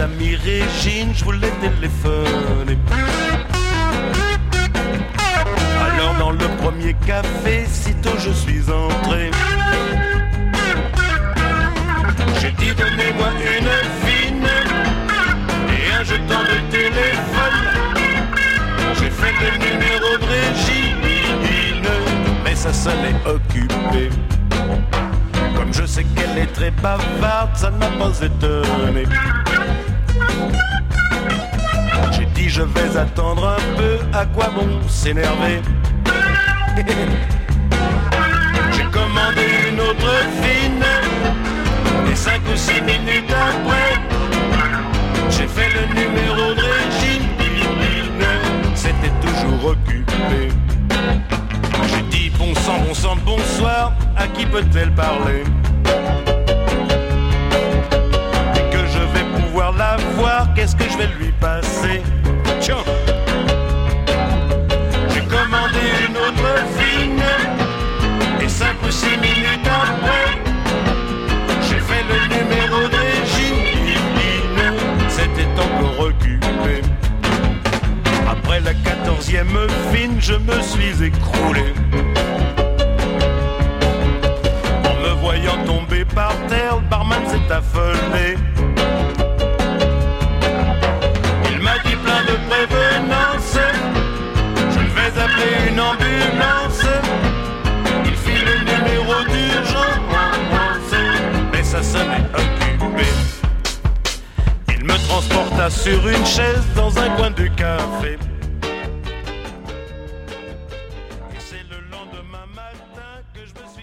amie Régine, je voulais téléphoner. Alors dans le premier café, sitôt je suis entré, j'ai dit donnez-moi une fine et un jeton de téléphone. J'ai fait le numéro de Régine, mais sa sonnait occupée. Comme je sais qu'elle est très bavarde, ça ne m'a pas étonné. J'ai dit je vais attendre un peu, à quoi bon s'énerver. J'ai commandé une autre fine et 5 ou 6 minutes après, j'ai fait le numéro de Régine, c'était toujours occupé. J'ai dit bon sang, bonsoir, à qui peut-elle parler? Dès que je vais pouvoir la voir, qu'est-ce que je vais lui passer? Tiens, j'ai commandé une autre fine et 5 ou 6 minutes après, j'ai fait le numéro de Régine, c'était encore occupé. Après la 14e fine, je me suis écroulé. En me voyant tomber par terre, le barman s'est affolé. Il m'a dit plein de prévenance, je vais appeler une ambulance. Il fit le numéro d'urgence, mais ça sonnait occupé. Il me transporta sur une chaise dans un coin du café. Et c'est le lendemain matin que je me suis